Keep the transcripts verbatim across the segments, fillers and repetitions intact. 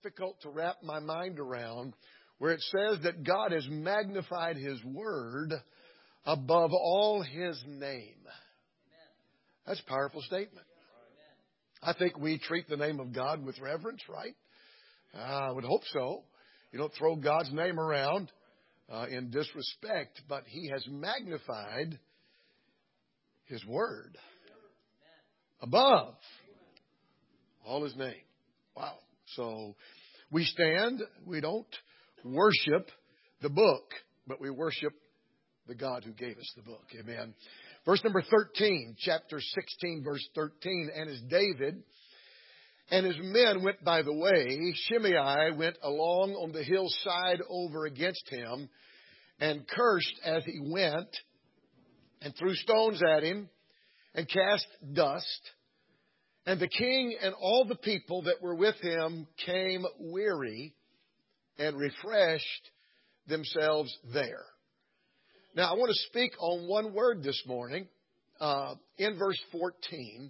difficult to wrap my mind around where it says that God has magnified His Word above all His name. That's a powerful statement. I think we treat the name of God with reverence, right? I would hope so. You don't throw God's name around uh, in disrespect, but He has magnified His Word above all His name. Wow. So we stand, we don't worship the book, but we worship the God who gave us the book. Amen. Verse number thirteen, chapter sixteen, verse thirteen. And as David and his men went by the way, Shimei went along on the hillside over against him and cursed as he went and threw stones at him and cast dust. And the king and all the people that were with him came weary and refreshed themselves there. Now, I want to speak on one word this morning uh, in verse fourteen,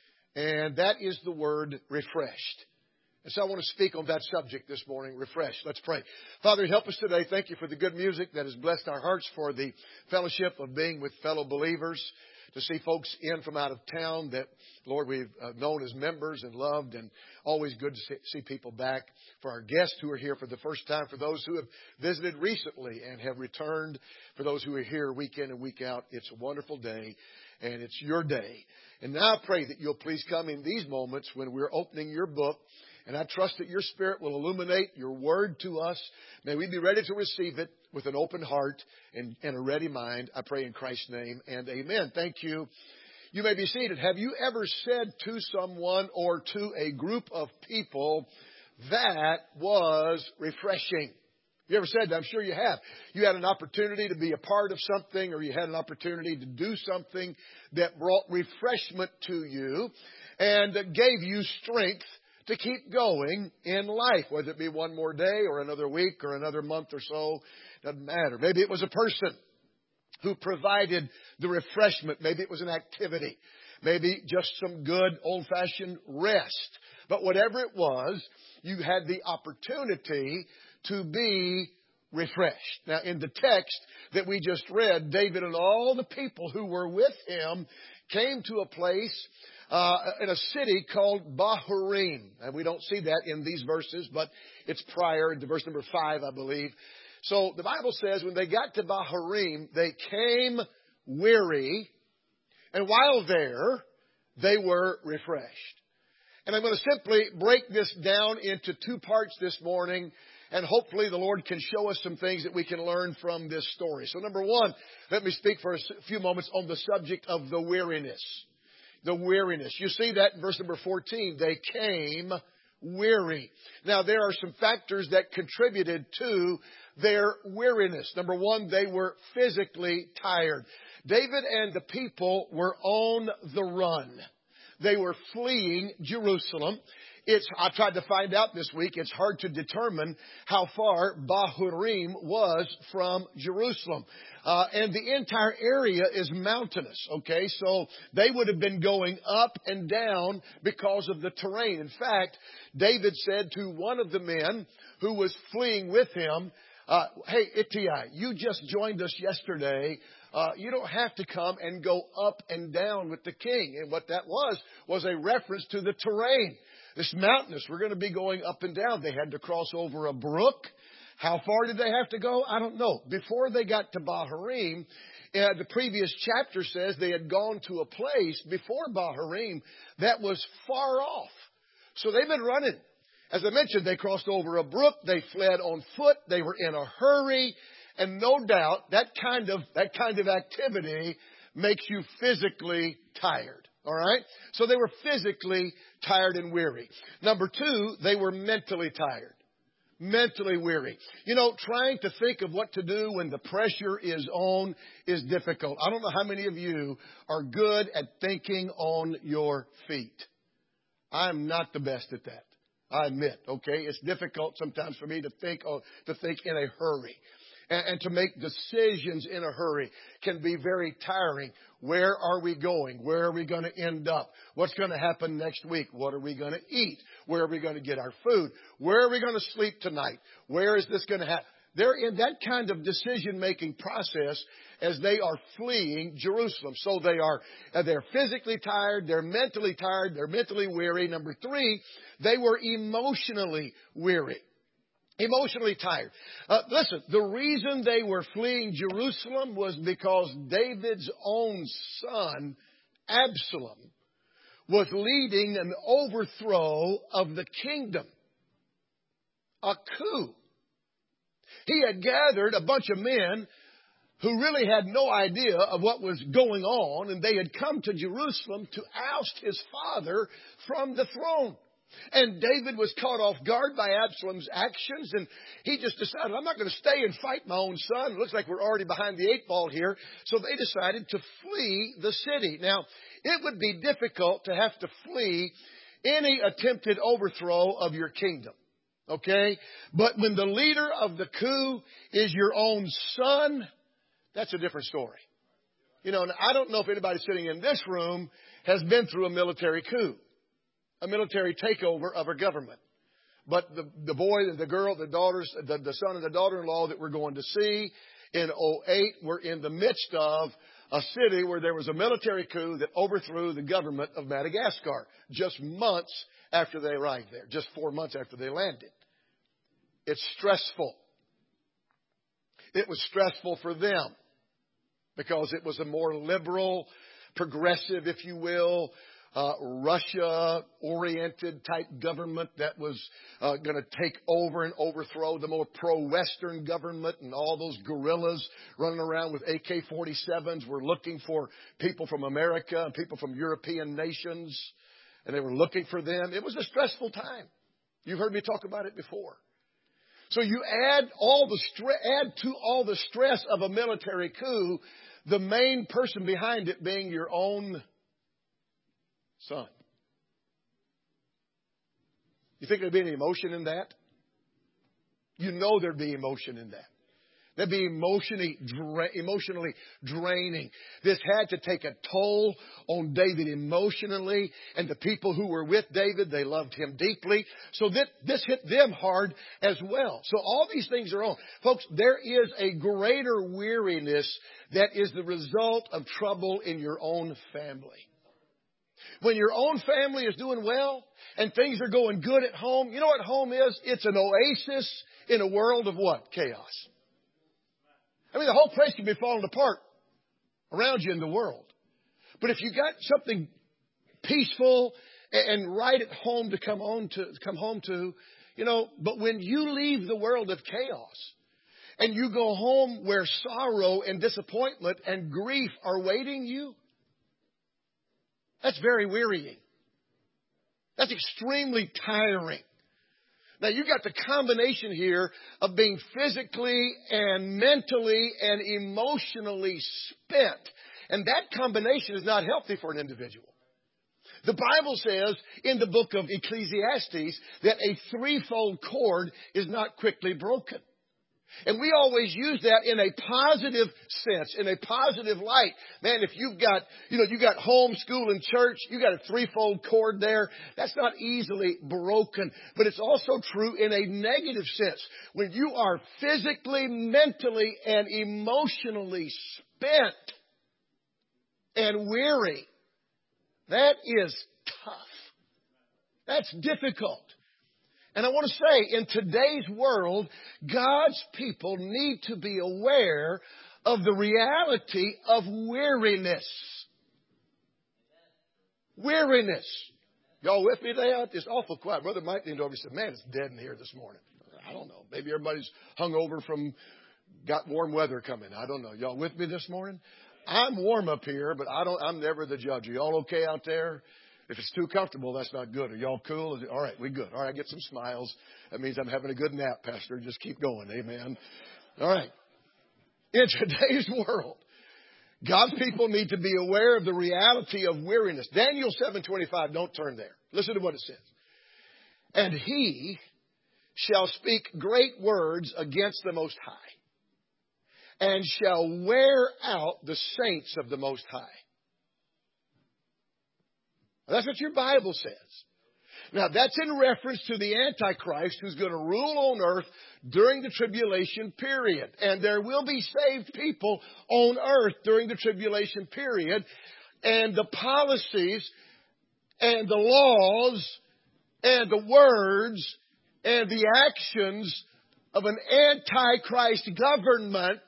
and that is the word refreshed. And so I want to speak on that subject this morning, refreshed. Let's pray. Father, help us today. Thank you for the good music that has blessed our hearts, for the fellowship of being with fellow believers, to see folks in from out of town that, Lord, we've known as members and loved, and always good to see people back. For our guests who are here for the first time, for those who have visited recently and have returned, for those who are here week in and week out, it's a wonderful day, and it's your day. And now I pray that you'll please come in these moments when we're opening your book, and I trust that your Spirit will illuminate your word to us. May we be ready to receive it with an open heart and, and a ready mind. I pray in Christ's name, and amen. Thank you. You may be seated. Have you ever said to someone or to a group of people, that was refreshing? You ever said that? I'm sure you have. You had an opportunity to be a part of something, or you had an opportunity to do something that brought refreshment to you and gave you strength to keep going in life, whether it be one more day or another week or another month or so. Doesn't matter. Maybe it was a person who provided the refreshment. Maybe it was an activity. Maybe just some good old-fashioned rest. But whatever it was, you had the opportunity to be refreshed. Now, in the text that we just read, David and all the people who were with him came to a place uh, in a city called Bahurim. And we don't see that in these verses, but it's prior to verse number five, I believe. So the Bible says when they got to Bahurim, they came weary, and while there, they were refreshed. And I'm going to simply break this down into two parts this morning, and hopefully the Lord can show us some things that we can learn from this story. So number one, let me speak for a few moments on the subject of the weariness. The weariness. You see that in verse number fourteen. They came weary. Now, there are some factors that contributed to their weariness. Number one, they were physically tired. David and the people were on the run. They were fleeing Jerusalem. It's, I tried to find out this week, it's hard to determine how far Bahurim was from Jerusalem. Uh, and the entire area is mountainous, okay? So they would have been going up and down because of the terrain. In fact, David said to one of the men who was fleeing with him, uh, hey, Ittai, you just joined us yesterday. Uh, you don't have to come and go up and down with the king. And what that was, was a reference to the terrain. It's mountainous. We're going to be going up and down. They had to cross over a brook. How far did they have to go? I don't know. Before they got to Bahurim, uh, the previous chapter says they had gone to a place before Bahurim that was far off. So they've been running. As I mentioned, they crossed over a brook. They fled on foot. They were in a hurry. And no doubt that kind of, that kind of activity makes you physically tired. All right? So they were physically tired and weary. Number two, they were mentally tired. Mentally weary. You know, trying to think of what to do when the pressure is on is difficult. I don't know how many of you are good at thinking on your feet. I'm not the best at that. I admit, okay? It's difficult sometimes for me to think, oh, to think in a hurry. And, and to make decisions in a hurry can be very tiring. Where are we going? Where are we going to end up? What's going to happen next week? What are we going to eat? Where are we going to get our food? Where are we going to sleep tonight? Where is this going to happen? They're in that kind of decision-making process as they are fleeing Jerusalem. So they are, they're physically tired, they're mentally tired, they're mentally weary. Number three, they were emotionally weary. Emotionally tired. Uh, listen, the reason they were fleeing Jerusalem was because David's own son, Absalom, was leading an overthrow of the kingdom. A coup. He had gathered a bunch of men who really had no idea of what was going on, and they had come to Jerusalem to oust his father from the throne. And David was caught off guard by Absalom's actions, and he just decided, I'm not going to stay and fight my own son. It looks like we're already behind the eight ball here. So they decided to flee the city. Now, it would be difficult to have to flee any attempted overthrow of your kingdom. Okay? But when the leader of the coup is your own son, that's a different story. You know, I don't know if anybody sitting in this room has been through a military coup, a military takeover of a government. But the, the boy, the girl, the daughters, the, the son and the daughter-in-law that we're going to see in oh eight were in the midst of a city where there was a military coup that overthrew the government of Madagascar just months after they arrived there, just four months after they landed. It's stressful. It was stressful for them because it was a more liberal, progressive, if you will, uh, Russia-oriented type government that was uh, going to take over and overthrow the more pro-Western government, and all those guerrillas running around with A K forty-sevens were looking for people from America and people from European nations, and they were looking for them. It was a stressful time. You've heard me talk about it before. So you add all the stre- add to all the stress of a military coup, the main person behind it being your own son. You think there'd be any emotion in that? You know there'd be emotion in that. That'd be emotionally, dra- emotionally draining. This had to take a toll on David emotionally, and the people who were with David, they loved him deeply. So that this hit them hard as well. So all these things are on. Folks, there is a greater weariness that is the result of trouble in your own family. When your own family is doing well and things are going good at home, you know what home is? It's an oasis in a world of what? Chaos. I mean, the whole place can be falling apart around you in the world. But if you got something peaceful and right at home to come on to come home to, you know, but when you leave the world of chaos and you go home where sorrow and disappointment and grief are waiting you, that's very wearying. That's extremely tiring. Now, you got the combination here of being physically and mentally and emotionally spent. And that combination is not healthy for an individual. The Bible says in the book of Ecclesiastes that a threefold cord is not quickly broken. And we always use that in a positive sense, in a positive light. Man, if you've got, you know, you got home, school, and church, you got a threefold cord there. That's not easily broken. But it's also true in a negative sense. When you are physically, mentally, and emotionally spent and weary, that is tough. That's difficult. And I want to say, in today's world, God's people need to be aware of the reality of weariness. Weariness. Y'all with me today? It's awful quiet. Brother Mike leaned over and said, man, it's dead in here this morning. I don't know. Maybe everybody's hung over from, got warm weather coming. I don't know. Y'all with me this morning? I'm warm up here, but I don't, I'm never the judge. Are y'all okay out there? If it's too comfortable, that's not good. Are y'all cool? Is it, all right, we good. All right, I get some smiles. That means I'm having a good nap, Pastor. Just keep going. Amen. All right. In today's world, God's people need to be aware of the reality of weariness. Daniel seven twenty-five, don't turn there. Listen to what it says. And he shall speak great words against the Most High. and shall wear out the saints of the Most High. That's what your Bible says. Now, that's in reference to the Antichrist who's going to rule on earth during the tribulation period. And there will be saved people on earth during the tribulation period. And the policies and the laws and the words and the actions of an Antichrist government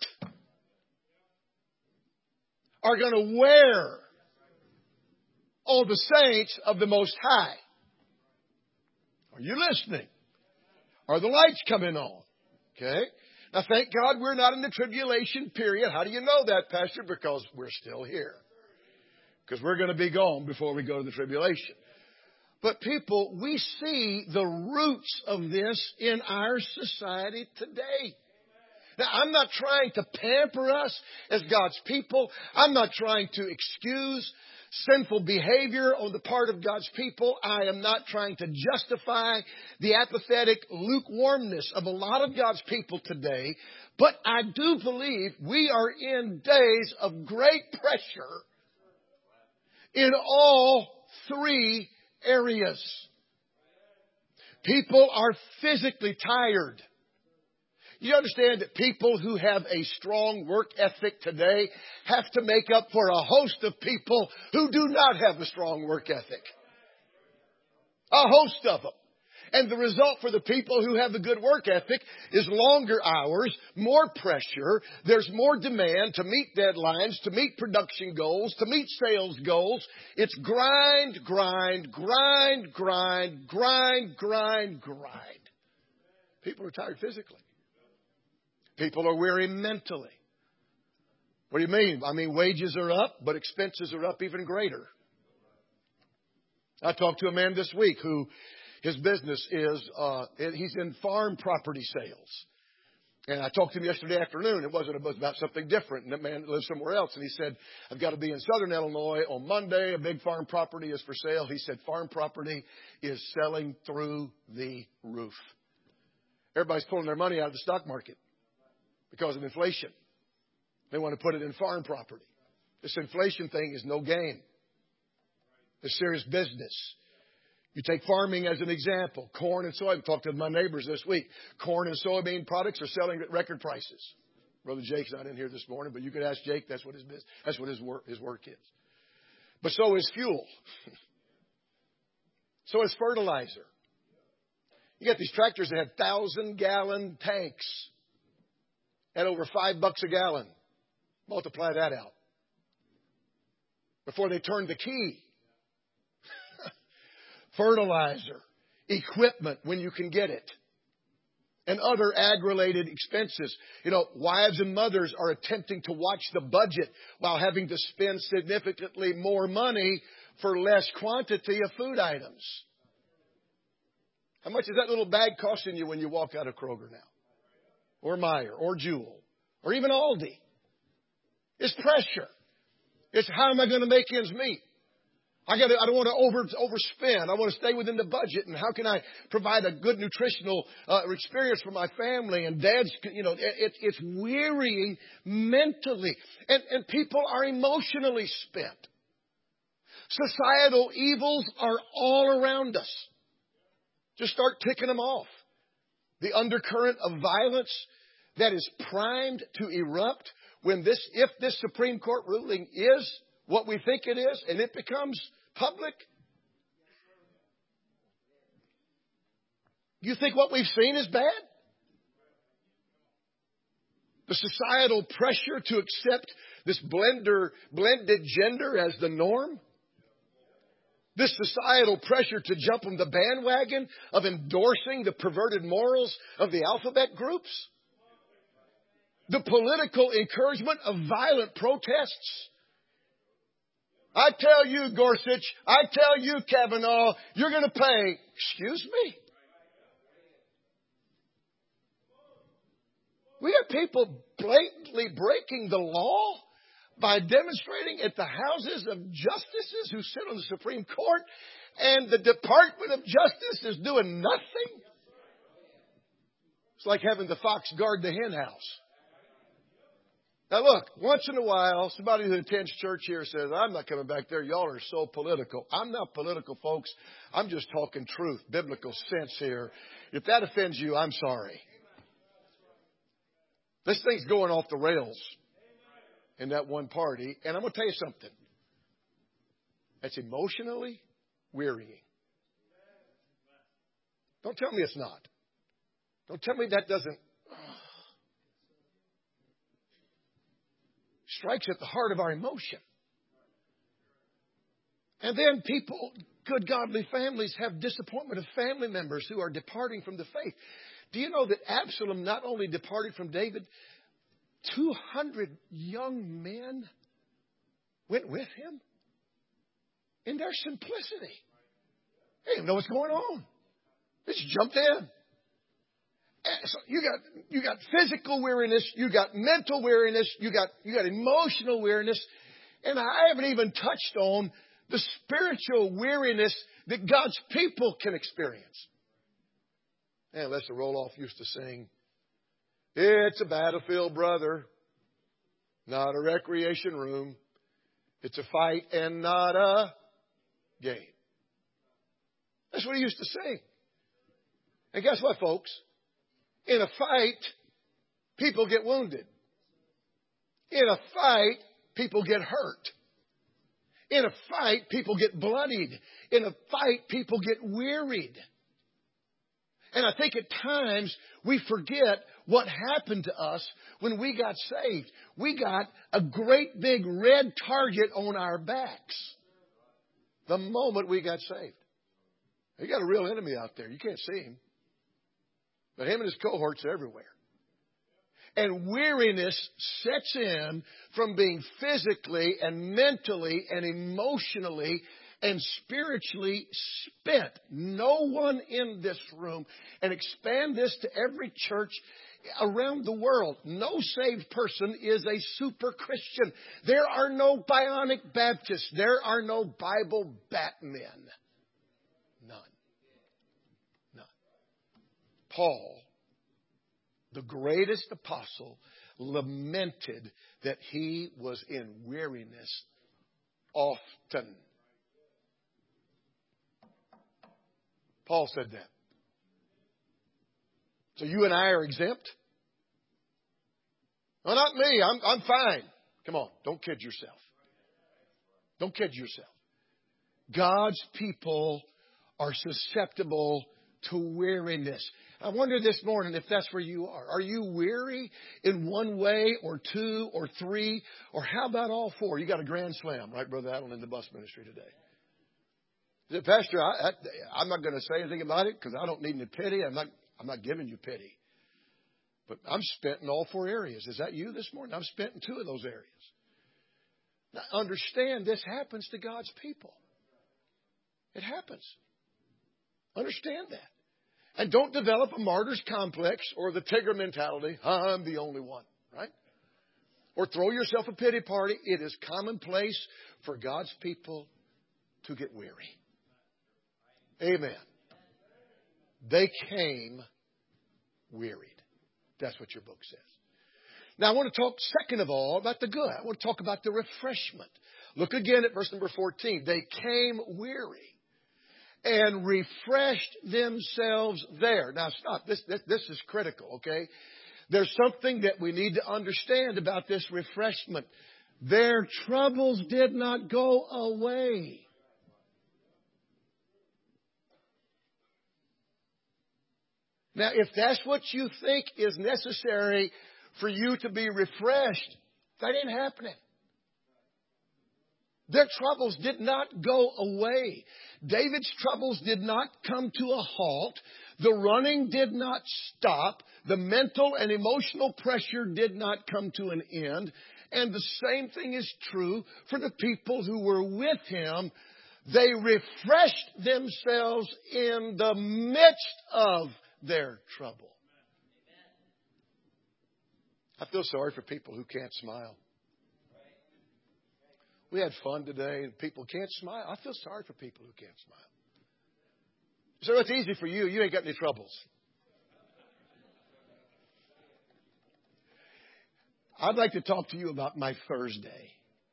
are going to wear on the saints of the Most High. Are you listening? Are the lights coming on? Okay. Now, thank God we're not in the tribulation period. How do you know that, Pastor? Because we're still here. Because we're going to be gone before we go to the tribulation. But people, we see the roots of this in our society today. Now, I'm not trying to pamper us as God's people. I'm not trying to excuse sinful behavior on the part of God's people. I am not trying to justify the apathetic lukewarmness of a lot of God's people today. But I do believe we are in days of great pressure in all three areas. People are physically tired. You understand that people who have a strong work ethic today have to make up for a host of people who do not have a strong work ethic. A host of them. And the result for the people who have a good work ethic is longer hours, more pressure. There's more demand to meet deadlines, to meet production goals, to meet sales goals. It's grind, grind, grind, grind, grind, grind, grind. People are tired physically. People are weary mentally. What do you mean? I mean, wages are up, but expenses are up even greater. I talked to a man this week who his business is, uh, he's in farm property sales. And I talked to him yesterday afternoon. It wasn't about something different. And that man lives somewhere else. And he said, I've got to be in southern Illinois on Monday. A big farm property is for sale. He said, farm property is selling through the roof. Everybody's pulling their money out of the stock market because of inflation. They want to put it in farm property. This inflation thing is no game. It's serious business. You take farming as an example. Corn and soybean. I talked to my neighbors this week. Corn and soybean products are selling at record prices. Brother Jake's not in here this morning, but you could ask Jake. That's what his business, that's what his work, his work is. But so is fuel. So is fertilizer. You get these tractors that have thousand gallon tanks at over five bucks a gallon. Multiply that out. Before they turn the key. Fertilizer, equipment when you can get it, and other ag-related expenses. You know, wives and mothers are attempting to watch the budget while having to spend significantly more money for less quantity of food items. How much is that little bag costing you when you walk out of Kroger now? Or Meijer, or Jewel, or even Aldi? It's pressure. It's how am I going to make ends meet? I got. I don't want to over overspend. I want to stay within the budget. And how can I provide a good nutritional uh, experience for my family? And dads, you know, it, it's wearying mentally, and and people are emotionally spent. Societal evils are all around us. Just start ticking them off. The undercurrent of violence that is primed to erupt when this, if this Supreme Court ruling is what we think it is, and it becomes public. You think what we've seen is bad? The societal pressure to accept this blender, blended gender as the norm? This societal pressure to jump on the bandwagon of endorsing the perverted morals of the alphabet groups? The political encouragement of violent protests? I tell you, Gorsuch, I tell you, Kavanaugh, you're going to pay. Excuse me? We have people blatantly breaking the law by demonstrating at the houses of justices who sit on the Supreme Court, and the Department of Justice is doing nothing. It's like having the fox guard the hen house. Now look, once in a while, somebody who attends church here says, I'm not coming back there. Y'all are so political. I'm not political, folks. I'm just talking truth, biblical sense here. If that offends you, I'm sorry. This thing's going off the rails in that one party. And I'm going to tell you something. That's emotionally wearying. Don't tell me it's not. Don't tell me that doesn't strikes at the heart of our emotion. And then people, good godly families, have disappointment of family members who are departing from the faith. Do you know that Absalom not only departed from David, two hundred young men went with him in their simplicity. They didn't know what's going on. They just jumped in. So you got you got physical weariness, you got mental weariness, you got you got emotional weariness, and I haven't even touched on the spiritual weariness that God's people can experience. And Lester Roloff used to sing, "It's a battlefield, brother, not a recreation room. It's a fight and not a game." That's what he used to sing. And guess what, folks? In a fight, people get wounded. In a fight, people get hurt. In a fight, people get bloodied. In a fight, people get wearied. And I think at times we forget what happened to us when we got saved. We got a great big red target on our backs the moment we got saved. You got a real enemy out there. You can't see him. But him and his cohorts are everywhere. And weariness sets in from being physically and mentally and emotionally and spiritually spent. No one in this room, and expand this to every church around the world, no saved person is a super Christian. There are no bionic Baptists. There are no Bible Batmen. None. None. Paul, the greatest apostle, lamented that he was in weariness often. Paul said that. So you and I are exempt? Well, not me. I'm, I'm fine. Come on. Don't kid yourself. Don't kid yourself. God's people are susceptible to weariness. I wonder this morning if that's where you are. Are you weary in one way or two or three? Or how about all four? You got a grand slam, right, Brother Allen, in the bus ministry today. Said, Pastor, I, I, I'm not going to say anything about it because I don't need any pity. I'm not, I'm not giving you pity. But I'm spent in all four areas. Is that you this morning? I'm spent in two of those areas. Now, understand this happens to God's people. It happens. Understand that. And don't develop a martyr's complex or the Tigger mentality. I'm the only one, right? Or throw yourself a pity party. It is commonplace for God's people to get weary. Amen. They came wearied. That's what your book says. Now I want to talk second of all about the good. I want to talk about the refreshment. Look again at verse number fourteen. They came weary and refreshed themselves there. Now stop. This, this, this is critical, okay? There's something that we need to understand about this refreshment. Their troubles did not go away. Now, if that's what you think is necessary for you to be refreshed, that ain't happening. Their troubles did not go away. David's troubles did not come to a halt. The running did not stop. The mental and emotional pressure did not come to an end. And the same thing is true for the people who were with him. They refreshed themselves in the midst of their trouble. I feel sorry for people who can't smile. We had fun today and people can't smile. I feel sorry for people who can't smile. So it's easy for you. You ain't got any troubles. I'd like to talk to you about my Thursday.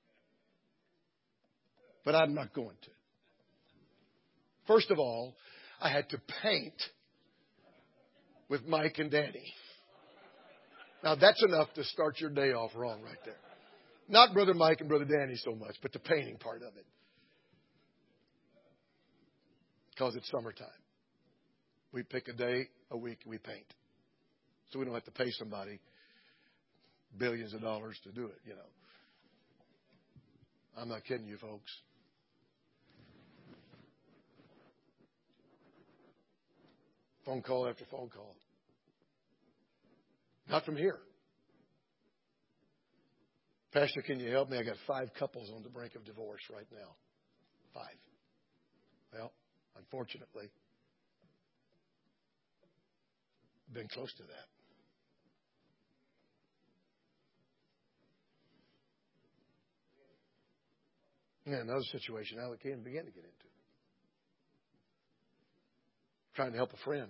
But I'm not going to. First of all, I had to paint with Mike and Danny. Now, that's enough to start your day off wrong right there. Not Brother Mike and Brother Danny so much, but the painting part of it. Because it's summertime. We pick a day a week and we paint. So we don't have to pay somebody billions of dollars to do it, you know. I'm not kidding you, folks. Phone call after phone call. Not from here. Pastor, can you help me? I got five couples on the brink of divorce right now. Five. Well, unfortunately, been close to that. Yeah, another situation I can't begin to get into. Trying to help a friend.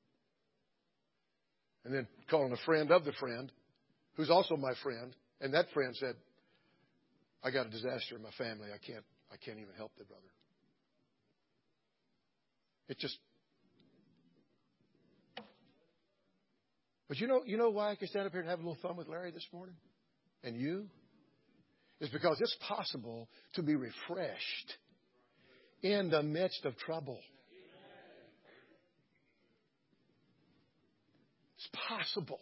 And then calling a friend of the friend, who's also my friend, and that friend said, I got a disaster in my family. I can't I can't even help the brother. It just But you know you know why I can stand up here and have a little fun with Larry this morning? And you? It's because it's possible to be refreshed in the midst of trouble. It's possible.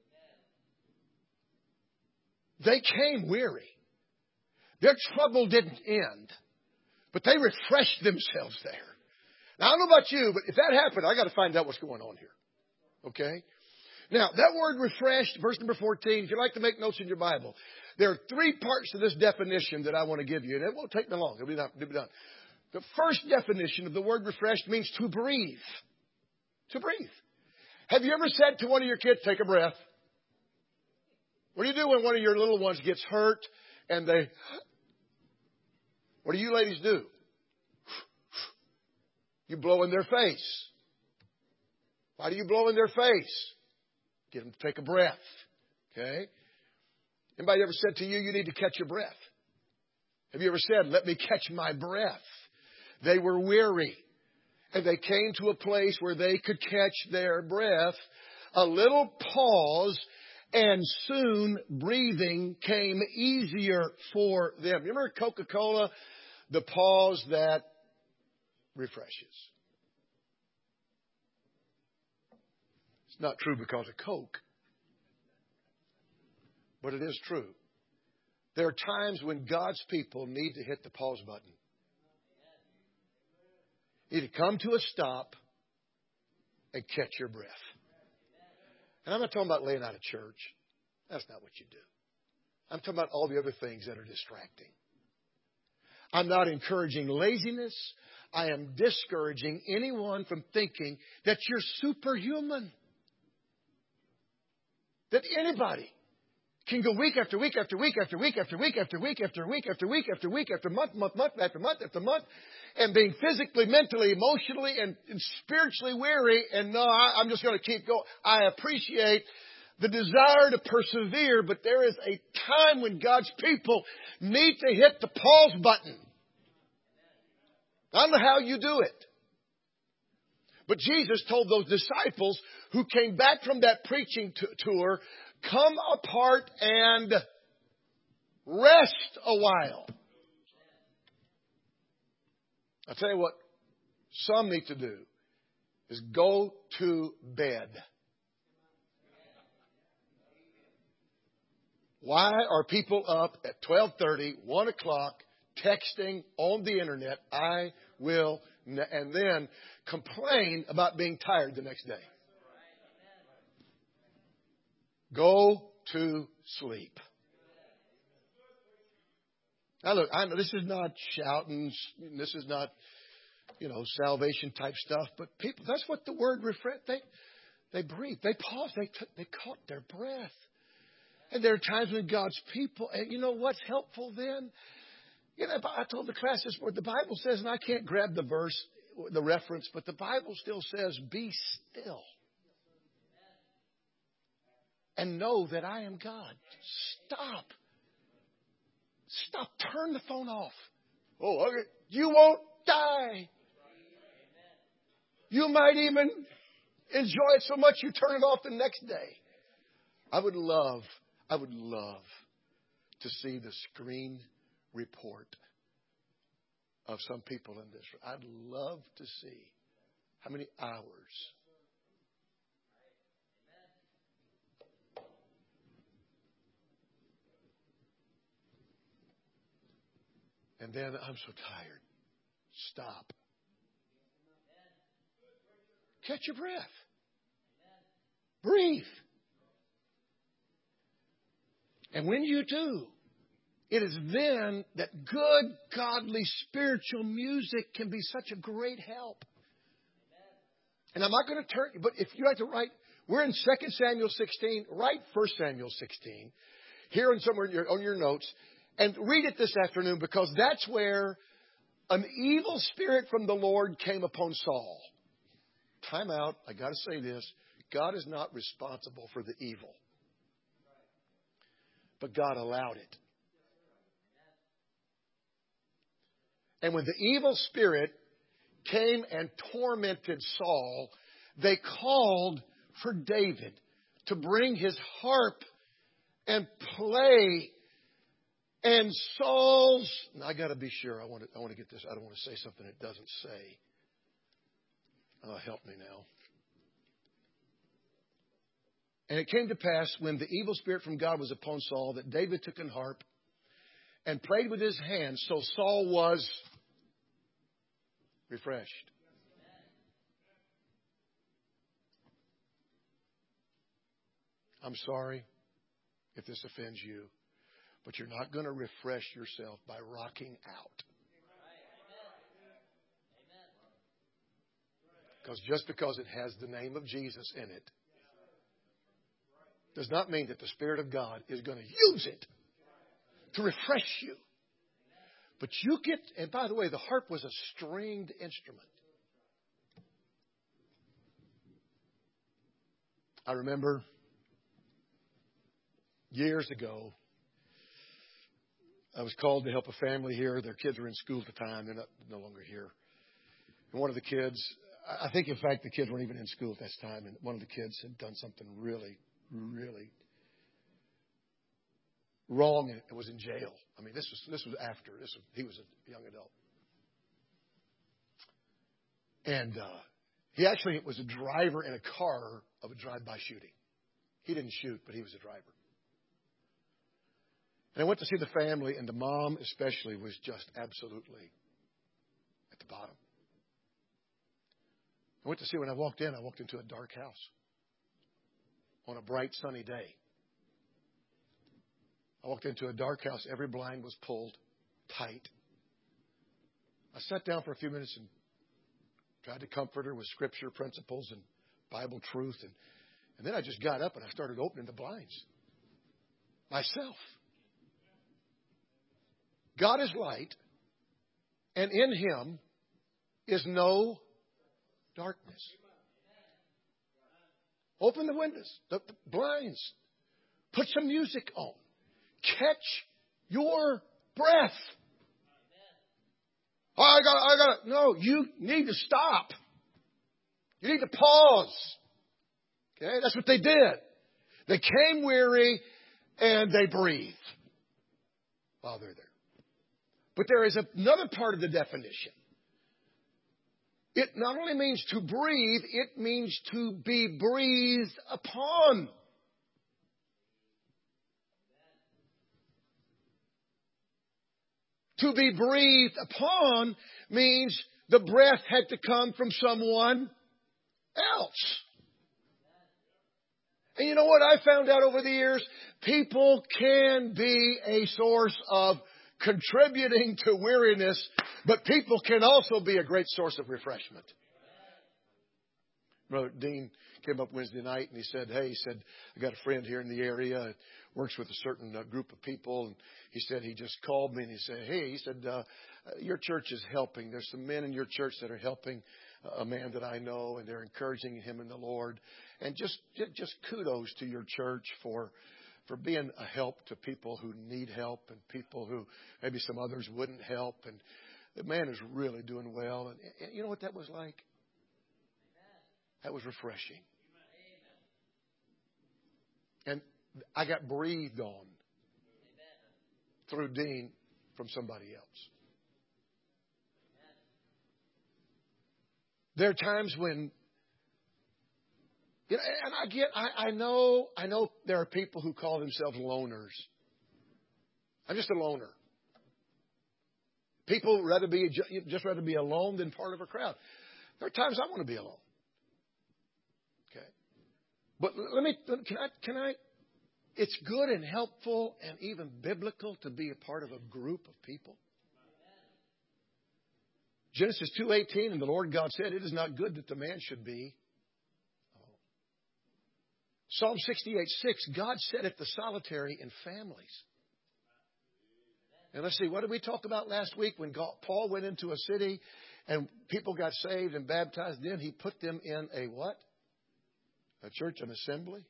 They came weary. Their trouble didn't end, but they refreshed themselves there. Now, I don't know about you, but if that happened, I got to find out what's going on here. Okay? Now, that word refreshed, verse number fourteen, if you'd like to make notes in your Bible, there are three parts to this definition that I want to give you, and it won't take me long. It'll be done. It'll be done. The first definition of the word refreshed means to breathe. To breathe. Have you ever said to one of your kids, take a breath? What do you do when one of your little ones gets hurt and they... What do you ladies do? You blow in their face. Why do you blow in their face? Get them to take a breath. Okay? Anybody ever said to you, you need to catch your breath? Have you ever said, let me catch my breath? They were weary. And they came to a place where they could catch their breath. A little pause, and soon breathing came easier for them. You remember Coca-Cola? The pause that refreshes. It's not true because of Coke. But it is true. There are times when God's people need to hit the pause button. You need to come to a stop and catch your breath. And I'm not talking about laying out of church. That's not what you do. I'm talking about all the other things that are distracting. I'm not encouraging laziness. I am discouraging anyone from thinking that you're superhuman. That anybody can go week after week after week after week after week after week after week after week after week after month, month, month after month after month, and being physically, mentally, emotionally, and, and spiritually weary. And no, I, I'm just going to keep going. I appreciate the desire to persevere, but there is a time when God's people need to hit the pause button. I don't know how you do it. But Jesus told those disciples who came back from that preaching t- tour, come apart and rest a while. I'll tell you what some need to do is go to bed. Why are people up at twelve thirty, one o'clock, texting on the internet, I will, and then complain about being tired the next day? Go to sleep. Now look, I know this is not shouting, this is not, you know, salvation type stuff, but people, that's what the word refresh, they, they breathe, they pause, they, t- they caught their breath. And there are times when God's people, and you know what's helpful then? You know, I told the class this morning, the Bible says, and I can't grab the verse, the reference, but the Bible still says, be still. and know that I am God. Stop. Stop. Turn the phone off. Oh, okay. You won't die. You might even enjoy it so much you turn it off the next day. I would love, I would love to see the screen report of some people in this. I'd love to see how many hours. And then I'm so tired. Stop. Catch your breath. Breathe. And when you do, it is then that good, godly, spiritual music can be such a great help. And I'm not going to turn, but if you like to write, we're in Second Samuel sixteen, write First Samuel sixteen, here and somewhere in your, on your notes, and read it this afternoon, because that's where an evil spirit from the Lord came upon Saul. Time out. I got to say this. God is not responsible for the evil. But God allowed it. And when the evil spirit came and tormented Saul, they called for David to bring his harp and play. And Saul's, I got to be sure. I want to, I want to get this. I don't want to say something it doesn't say. Oh, help me now. And it came to pass when the evil spirit from God was upon Saul that David took an harp and played with his hands. So Saul was refreshed. I'm sorry if this offends you, but you're not going to refresh yourself by rocking out. Because just because it has the name of Jesus in it does not mean that the Spirit of God is going to use it to refresh you. But you get, and by the way, the harp was a stringed instrument. I remember years ago, I was called to help a family here. Their kids were in school at the time. They're not, no longer here. And one of the kids, I think, in fact, the kids weren't even in school at this time. And one of the kids had done something really, really wrong and was in jail. I mean, this was this was after. This was, he was a young adult. And uh, he actually was a driver in a car of a drive-by shooting. He didn't shoot, but he was a driver. And I went to see the family, and the mom especially was just absolutely at the bottom. I went to see when I walked in, I walked into a dark house on a bright, sunny day. I walked into a dark house. Every blind was pulled tight. I sat down for a few minutes and tried to comfort her with scripture principles and Bible truth. And, and then I just got up and I started opening the blinds myself. God is light, and in Him is no darkness. Open the windows, the, the blinds. Put some music on. Catch your breath. Oh, I got, I got. No, you need to stop. You need to pause. Okay, that's what they did. They came weary and they breathed while they're there. But there is another part of the definition. It not only means to breathe, it means to be breathed upon. To be breathed upon means the breath had to come from someone else. And you know what I found out over the years? People can be a source of contributing to weariness, but people can also be a great source of refreshment. Brother Dean came up Wednesday night and he said, hey, he said, I got a friend here in the area, works with a certain uh, group of people. And he said, he just called me and he said, hey, he said, uh, your church is helping. There's some men in your church that are helping a man that I know, and they're encouraging him in the Lord. And just just kudos to your church for for being a help to people who need help and people who maybe some others wouldn't help. And the man is really doing well. And, and you know what that was like? That was refreshing. And I got breathed on through Dean from somebody else. There are times when, you know, and I get, I, I know, I know there are people who call themselves loners. I'm just a loner. People rather be just rather be alone than part of a crowd. There are times I want to be alone. Okay, but let me can I can I? It's good and helpful and even biblical to be a part of a group of people. Genesis two eighteen, and the Lord God said, "It is not good that the man should be." Psalm sixty-eight six, God setteth the solitary in families. And let's see, what did we talk about last week when God, Paul went into a city and people got saved and baptized? Then he put them in a what? A church, an assembly.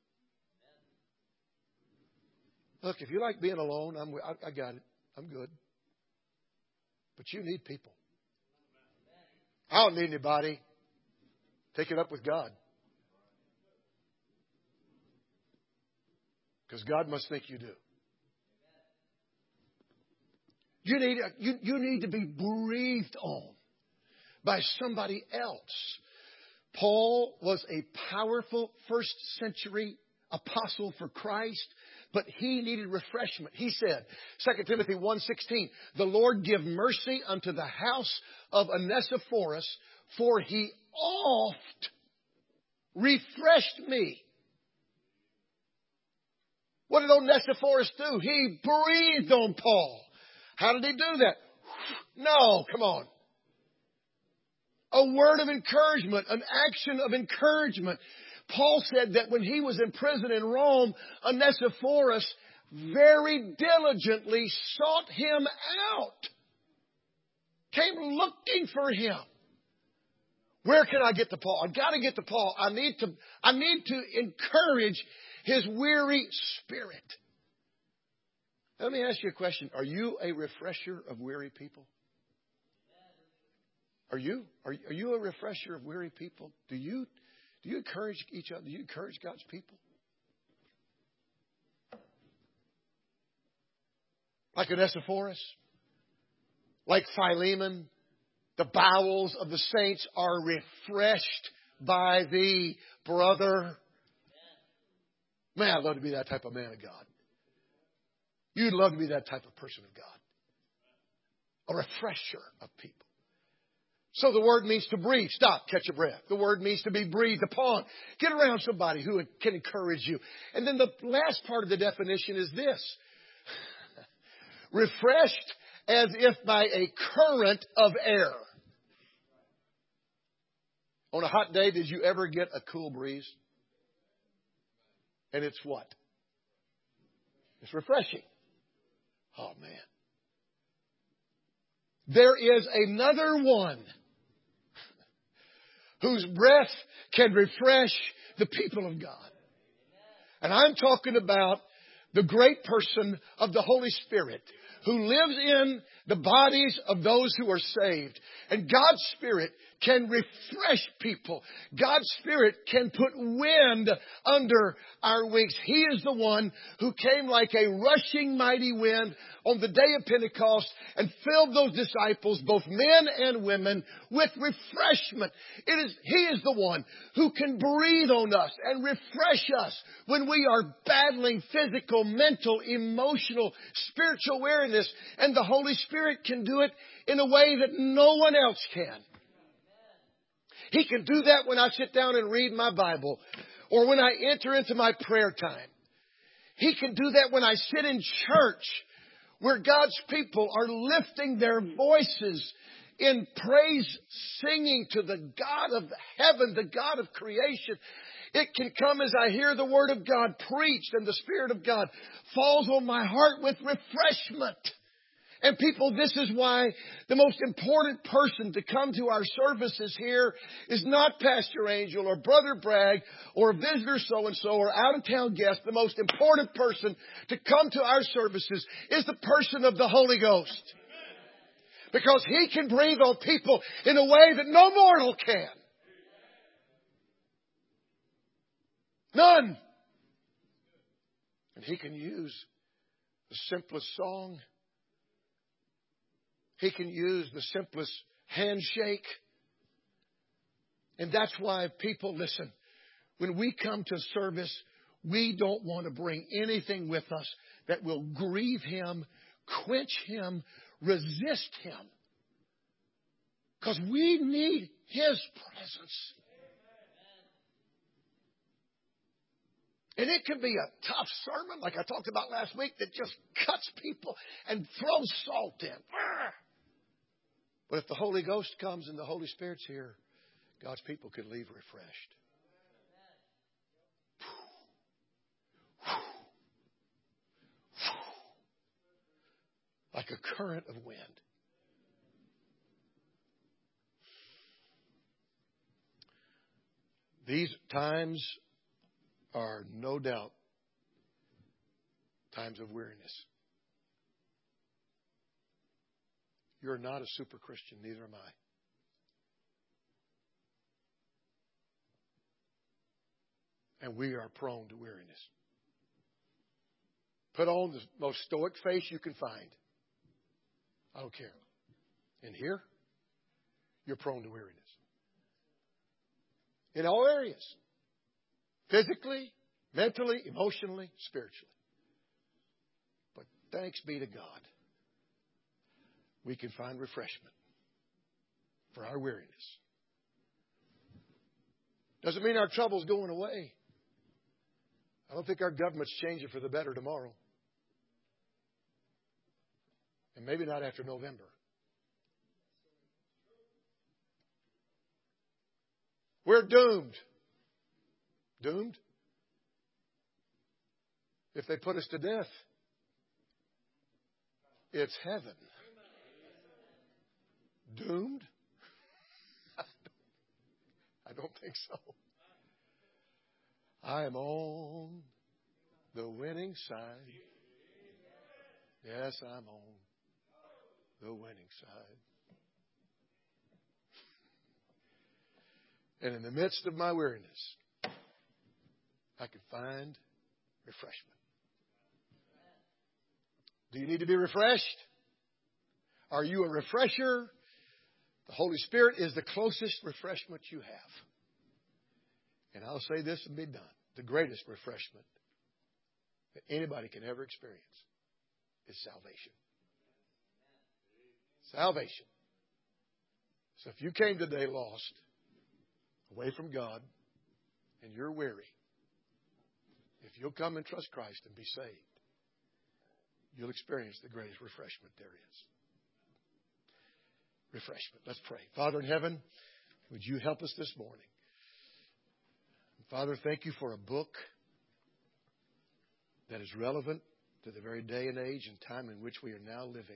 Look, if you like being alone, I'm, I, I got it. I'm good. But you need people. I don't need anybody. Take it up with God. Because God must think you do. You need, you, you need to be breathed on by somebody else. Paul was a powerful first century apostle for Christ, but he needed refreshment. He said, Second Timothy one sixteen, the Lord give mercy unto the house of Onesiphorus, for he oft refreshed me. What did Onesiphorus do? He breathed on Paul. How did he do that? No, come on. A word of encouragement, an action of encouragement. Paul said that when he was in prison in Rome, Onesiphorus very diligently sought him out. Came looking for him. Where can I get to Paul? I've got to get to Paul. I need to, I need to encourage his weary spirit. Let me ask you a question. Are you a refresher of weary people? Are you? Are, are you a refresher of weary people? Do you, do you encourage each other? Do you encourage God's people? Like Onesiphorus? Like Philemon? The bowels of the saints are refreshed by thee, brother. Man, I'd love to be that type of man of God. You'd love to be that type of person of God. A refresher of people. So the word means to breathe. Stop, catch your breath. The word means to be breathed upon. Get around somebody who can encourage you. And then the last part of the definition is this. Refreshed as if by a current of air. On a hot day, did you ever get a cool breeze? And it's what? It's refreshing. Oh, man. There is another one whose breath can refresh the people of God. And I'm talking about the great person of the Holy Spirit who lives in the bodies of those who are saved. And God's Spirit can refresh people. God's Spirit can put wind under our wings. He is the one who came like a rushing mighty wind on the day of Pentecost and filled those disciples, both men and women, with refreshment. It is, He is the one who can breathe on us and refresh us when we are battling physical, mental, emotional, spiritual weariness. And the Holy Spirit can do it in a way that no one else can. He can do that when I sit down and read my Bible or when I enter into my prayer time. He can do that when I sit in church where God's people are lifting their voices in praise, singing to the God of heaven, the God of creation. It can come as I hear the Word of God preached and the Spirit of God falls on my heart with refreshment. And people, this is why the most important person to come to our services here is not Pastor Angel or Brother Bragg or visitor so-and-so or out-of-town guest. The most important person to come to our services is the person of the Holy Ghost. Because He can breathe on people in a way that no mortal can. None. And He can use the simplest song. He can use the simplest handshake. And that's why people, listen, when we come to service, we don't want to bring anything with us that will grieve Him, quench Him, resist Him. Because we need His presence. And it can be a tough sermon, like I talked about last week, that just cuts people and throws salt in. But if the Holy Ghost comes and the Holy Spirit's here, God's people can leave refreshed. Like a current of wind. These times are no doubt times of weariness. You're not a super Christian, neither am I. And we are prone to weariness. Put on the most stoic face you can find. I don't care. In here, you're prone to weariness. In all areas. Physically, mentally, emotionally, spiritually. But thanks be to God, we can find refreshment for our weariness. Doesn't mean our trouble's going away. I don't think our government's changing for the better tomorrow. And maybe not after November. We're doomed. Doomed? If they put us to death, it's heaven. Doomed? I don't think so. I am on the winning side. Yes, I'm on the winning side. And in the midst of my weariness, I can find refreshment. Do you need to be refreshed? Are you a refresher? The Holy Spirit is the closest refreshment you have. And I'll say this and be done. The greatest refreshment that anybody can ever experience is salvation. Salvation. So if you came today lost, away from God, and you're weary, if you'll come and trust Christ and be saved, you'll experience the greatest refreshment there is. Refreshment. Let's pray. Father in heaven, would you help us this morning? Father, thank you for a book that is relevant to the very day and age and time in which we are now living.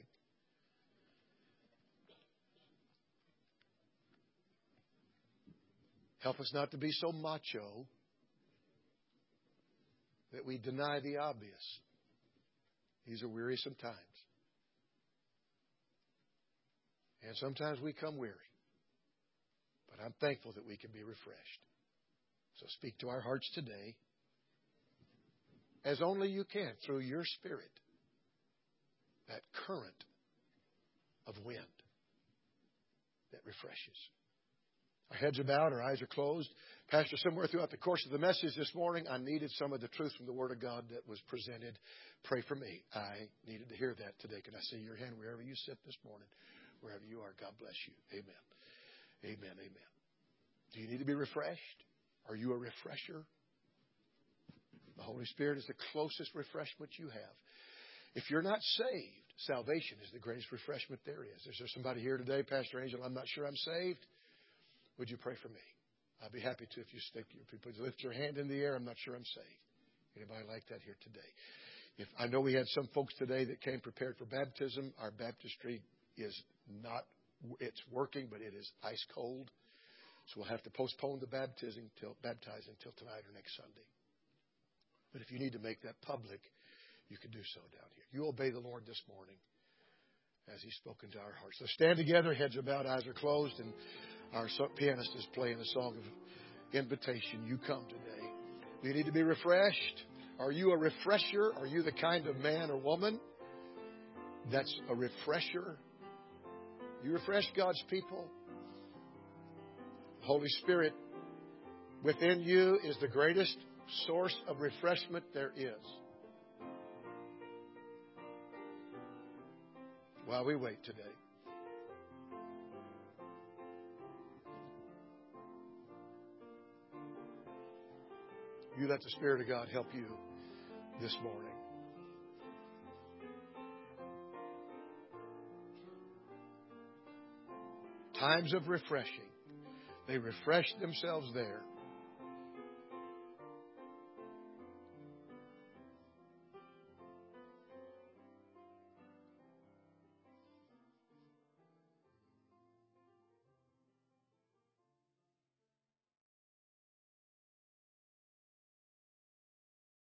Help us not to be so macho that we deny the obvious. These are wearisome times. And sometimes we come weary. But I'm thankful that we can be refreshed. So speak to our hearts today as only you can through your Spirit. That current of wind that refreshes. Our heads are bowed, our eyes are closed. Pastor, somewhere throughout the course of the message this morning, I needed some of the truth from the Word of God that was presented. Pray for me. I needed to hear that today. Can I see your hand wherever you sit this morning? Wherever you are, God bless you. Amen. Amen. Amen. Do you need to be refreshed? Are you a refresher? The Holy Spirit is the closest refreshment you have. If you're not saved, salvation is the greatest refreshment there is. Is there somebody here today, Pastor Angel, I'm not sure I'm saved? Would you pray for me? I'd be happy to if you stick your people lift your hand in the air. I'm not sure I'm saved. Anybody like that here today? If I know we had some folks today that came prepared for baptism. Our baptistry is not, it's working, but it is ice cold. So we'll have to postpone the baptizing till baptizing until tonight or next Sunday. But if you need to make that public, you can do so down here. You obey the Lord this morning as He's spoken to our hearts. So stand together, heads are bowed, eyes are closed, and our pianist is playing a song of invitation. You come today. Do you need to be refreshed? Are you a refresher? Are you the kind of man or woman that's a refresher? You refresh God's people. The Holy Spirit within you is the greatest source of refreshment there is. While we wait today. You let the Spirit of God help you this morning. Times of refreshing. They refresh themselves there.